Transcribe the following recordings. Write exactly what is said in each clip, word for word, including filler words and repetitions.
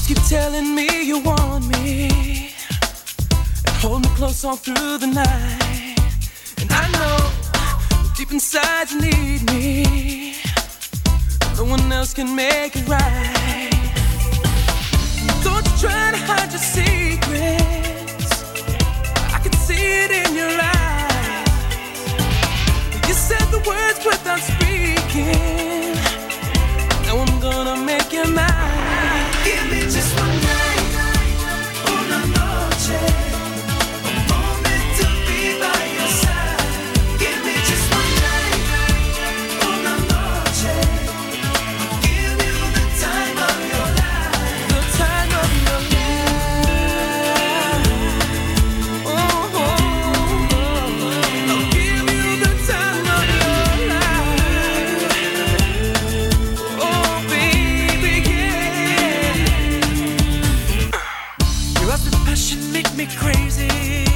Keep telling me you want me and hold me close all through the night. And I know deep inside you need me. No one else can make it right. Don't you try to hide your secrets. I can see it in your eyes. You said the words without speaking. Now I'm gonna make you mine. Give me just one night, una noche, a moment to be by your side. Give me just one night, una noche, I'll give you the time of your life, the time of your life. Oh, oh, oh. I'll give you the time of your life. Oh, baby, yeah. Your lust and passion make me crazy.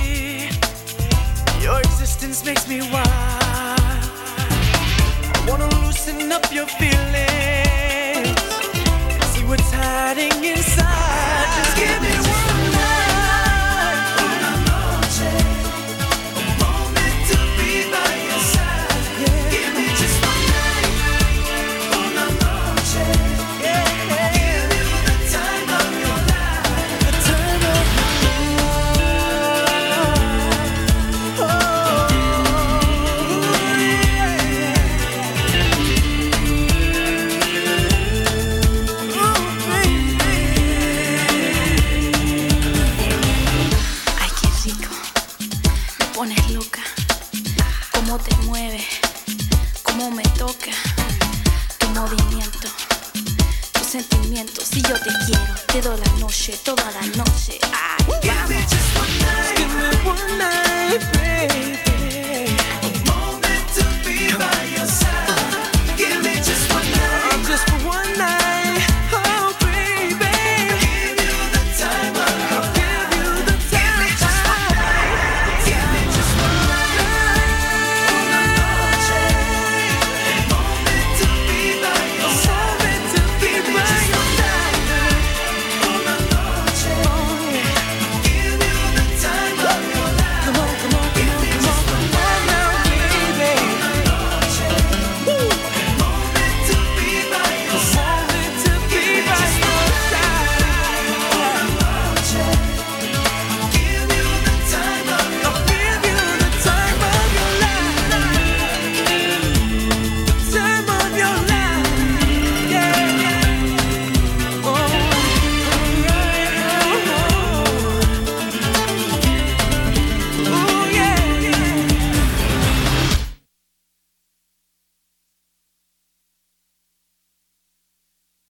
Your existence makes me wild. I wanna loosen up your feelings, see what's hiding inside. Just give me one night, una noche, a moment to be by your side. Give me just one night, una noche, I'll give you the time of your life, the time of your life. Oh, Ay, qué rico, me pones loca. Cómo te mueve, cómo me toca. Tu movimiento, tus sentimientos. Si yo te quiero, te doy la noche, toda la noche. Ay, give me vamos. just one night, give me one night, baby.